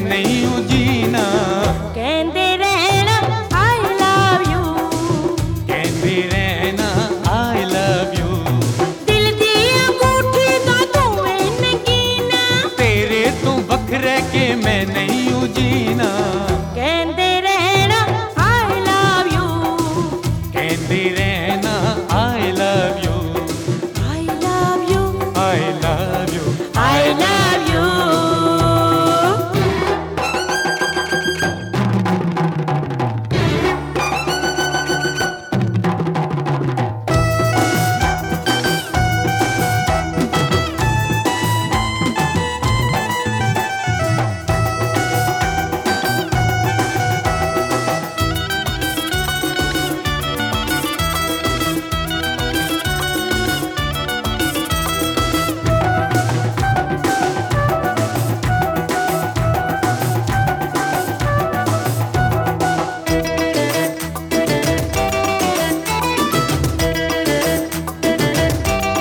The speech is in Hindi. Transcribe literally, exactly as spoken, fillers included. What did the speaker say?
नहीं हूँ जीना। कहते रहना आई लव यू, कहते रहना आई लव यू। दिल दी अंगूठी दा तू इन कीना, तेरे तू बखरे के मैं नहीं हूँ जीना।